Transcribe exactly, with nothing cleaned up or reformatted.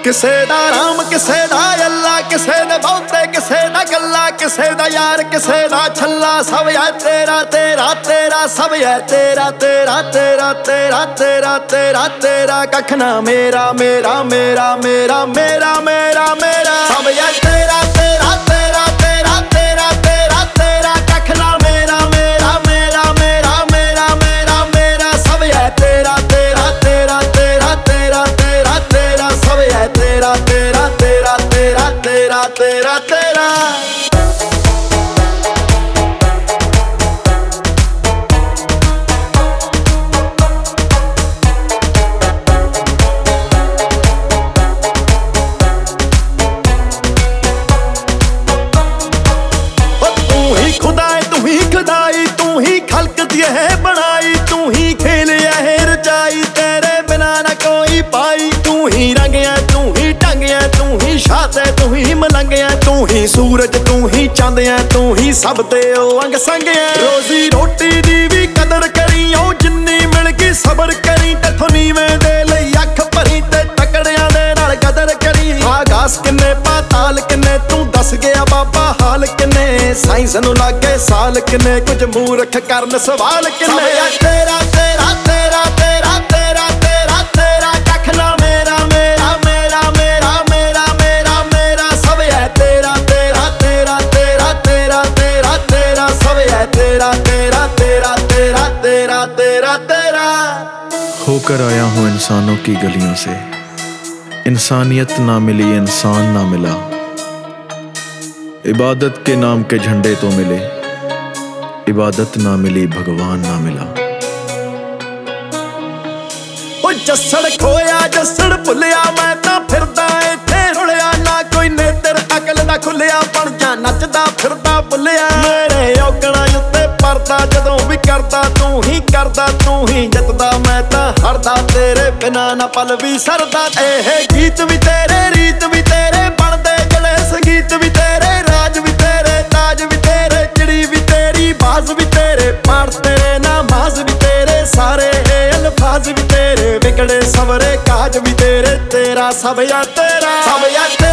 ਕਿਸੇ ਦਾ ਰਾਮ ਕਿਸੇ ਦਾ ਅੱਲਾ, ਕਿਸੇ ਦੇ ਬਹੁਤੇ ਕਿਸੇ ਦਾ ਗੱਲਾ, ਕਿਸੇ ਦਾ ਯਾਰ ਕਿਸੇ ਦਾ ਛੱਲਾ। ਸਭ ਹੈ ਤੇਰਾ ਤੇਰਾ ਤੇਰਾ, ਸਭ ਹੈ ਤੇਰਾ ਤੇਰਾ ਤੇਰਾ ਤੇਰਾ ਤੇਰਾ ਤੇਰਾ ਤੇਰਾ। ਕੱਖ ਨਾ ਮੇਰਾ ਮੇਰਾ ਮੇਰਾ ਮੇਰਾ ਮੇਰਾ ਮੇਰਾ ਮੇਰਾ। ਸਭ ਹੈ ਤੇਰਾ ਤੇਰਾ ਤੇਰਾ ਤੇਰਾ ਤੇਰਾ ਤੇਰਾ ਤੇਰਾ। ਕੱਖ ਨਾ ਮੇਰਾ ਮੇਰਾ ਮੇਰਾ ਮੇਰਾ ਮੇਰਾ ਮੇਰਾ ਮੇਰਾ। ਸਭ ਹੈ ਤੇਰਾ ਤੇਰਾ ਤੇਰਾ ਤੇਰਾ ਤੇਰਾ ਤੇਰਾ ਤੇਰਾ। ਸਭ ਹੈ ਤੇਰਾ ਤੇਰਾ ਤੇਰਾ ਤੇਰਾ ਤੇਰਾ ਤੇਰਾ ਤੇਰਾ। तू ही खलक दिए है बनाई, तू ही खेलिया है रचाई, तेरे बिना ना कोई पाई। तू ही रंगया तू ही ढंगया, तू ही शात है तू ही मलंगया, तू ही सूरज तू ही चंद है, तू ही सब ते ओ अंग संग है। रोजी रोटी दी भी कदर करी ओ जिन्नी मिल गई सबर करी, तैथों नीवें दे लई अख भरी ते तकड़ियां दे नाल कदर करी। आकाश किन्ने पाताल किन्ने तू दस गया बाबा हाल किन्ने, साइंस नूं लागे साल किन्ने, कुछ मूर्ख करन सवाल किन्ने। तेरा तेरा तेरा तेरा तेरा तेरा तेरा। कख ना मेरा मेरा मेरा मेरा मेरा मेरा मेरा। सब है तेरा तेरा तेरा तेरा तेरा तेरा तेरा। सब है तेरा तेरा तेरा तेरा तेरा तेरा तेरा। होकर आया हूँ इंसानों की गलियों से, इंसानियत ना मिली इंसान ना मिला, इबादत के नाम के झंडे तो मिले, इबादत ना मिली भगवान ना मिला। ओ जस्सड़ खोया जस्सड़ भुलिया, मैं तां फिरदा इत्थे रुलिया, ना कोई नेतर अकल दा खुलिया, बन जा नचदा फिरदा भुलिया। मेरे औगणा उत्ते परदा जदों भी करदा तू ही करदा, तू ही जितदा मैं तां हरदा, तेरे बिना ना पल भी सरदा। एह गीत भी तेरे रीत भी तेरे, बनदे जले संगीत भी तेरे, राज भी तेरे ताज भी तेरे, चिड़ी भी तेरी बाज भी तेरे, पाठ तेरे नमाज भी तेरे, सारे अल्फाज भी तेरे, बिगड़े सवरे काज भी तेरे। तेरा सब या तेरा सब या तेरा।